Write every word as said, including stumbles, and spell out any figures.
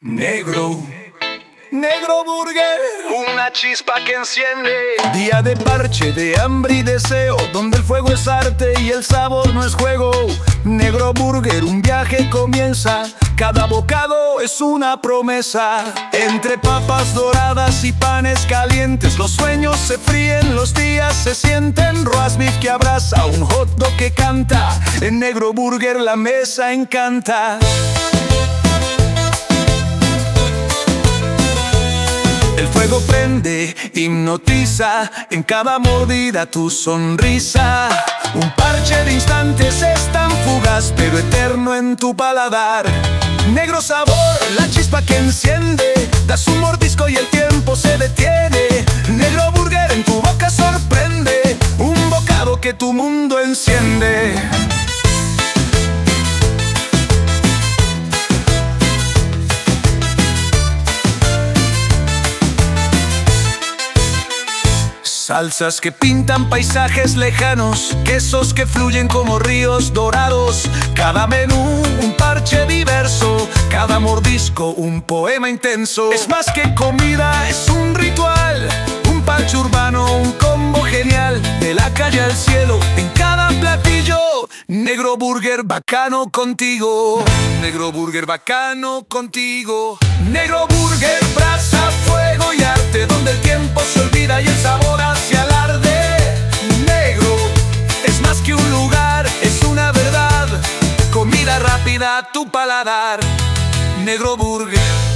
Negro, negro burger, una chispa que enciende. día de parche, de hambre y deseo, donde el fuego es arte y el sabor no es juego. Negro burger, un viaje comienza, cada bocado es una promesa. Entre papas doradas y panes calientes, los sueños se fríen, los días se sienten. Roast beef que abraza, un hot dog que canta, en Negro Burger la mesa encanta. El fuego prende, hipnotiza, en cada mordida tu sonrisa. Un parche de instantes es tan fugaz, pero eterno en tu paladar. Negro sabor, la chispa que enciende, das un mordisco y el tiempo se detiene. Negro Burger en tu boca sorprende, un bocado que tu mundo enciende. Salsas que pintan paisajes lejanos, quesos que fluyen como ríos dorados. Cada menú un parche diverso, cada mordisco un poema intenso. Es más que comida, es un ritual, un parche urbano, un combo genial. De la calle al cielo, en cada platillo, Negro Burger bacano contigo. Negro Burger bacano contigo. Negro Burger, brasa, fuego y arte, donde el tiempo se olvida y el sabor hace alarde. Negro es más que un lugar, es una verdad. Comida rápida a tu paladar. Negro Burger.